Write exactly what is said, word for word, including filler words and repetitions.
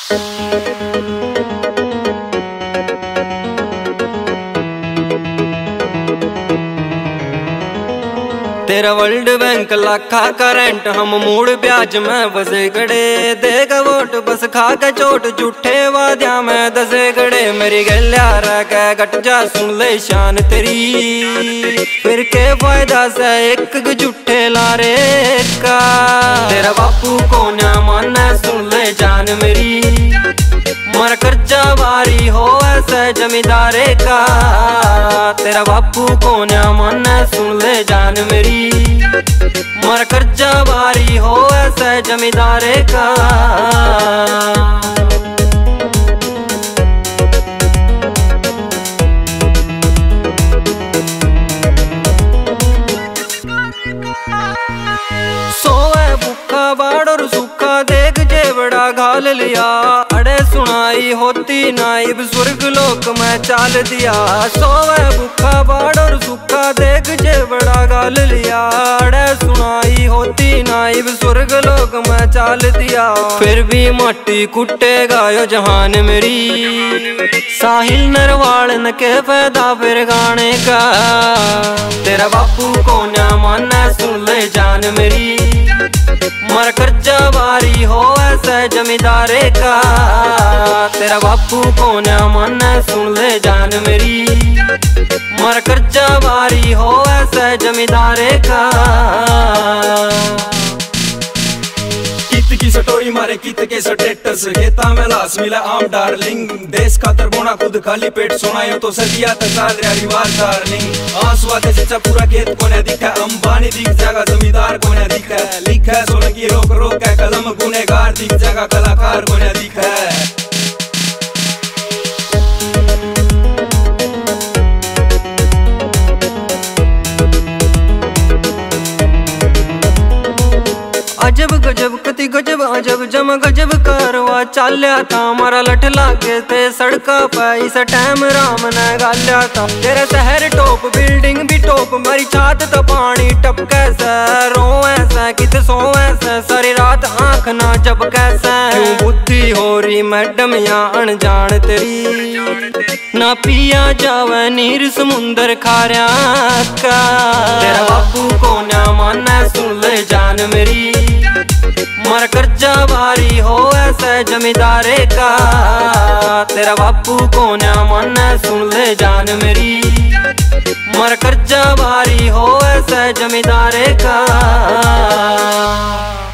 तेरा world bank लाखा current हम मूड ब्याज में बसे गड़े देगा वोट बस खा के चोट झूठे वाद्या में दसे गड़े मेरी गलिया रह के गट जा सुन ले शान तेरी फिर के फायदा से एक झूठे लारे का तेरा बापू को ना माना सुन ले जान मेरी मर कर्जा बारी हो ऐसे जमींदारे का तेरा बापू को ना माना सुन ले जान मेरी मर कर्जा बारी हो ऐसे जमींदारे का। सोए भूखा बाड़ और सूखा देख जेवड़ा घाल लिया अड़े सुनाई होती नाइब स्वर्ग लोक में चाल दिया। सोए भूखा बाड़ और सूखा देख जेवड़ा घाल लिया अड़े सुनाई होती नाइब स्वर्ग लोक में चाल दिया। फिर भी माटी कुटेगा यो जहान मेरी साहिल नरवाल न के फायदा फिर गाने का तेरा बापू को ना माना सुन ले जान मेरी मर कर्जा बारी हो ऐसे जमींदारे का तेरा बापू को ना माना सुन ले जान मेरी मर कर्जा बारी हो ऐसे जमींदारे का। कित की सटोरी मारे कित के स्टेटस घेता में लाश मिला आम डार्लिंग देश खातर बोना खुद खाली पेट सुनायो तो सदिया तसाल रिवार डार्लिंग आंसुआ के सच्चा पूरा खेत कोने दिखा अंबानी दिख जागा जमींदार कोने दिखा लिखा सोने की रोक रोक है कलम गुनेगार दिख जागा कलाकार कोने दिखा। अजब गजब कति गजब अजब जम गजब करवा चाल्या था मारा लठ लागे थे सड़का पे इस टाइम राम ने गाल्या था तेरे शहर टॉप बिल्डिंग भी टॉप मेरी छात तो पानी टपके से रो ऐसा कित सो ऐसा सारी रात आंख ना जब कैसे क्यों बुद्धि हो रही मैडम या अनजान तेरी ना पिया जावे नीर समुंदर खारिया का तेरा बापू को ना माना सुन ले जान मेरी मर कर्जा बारी हो ऐसे जमींदारे का तेरा बापू को ना माना सुन ले जान मेरी मर कर्जा बारी हो ऐसे जमींदारे का।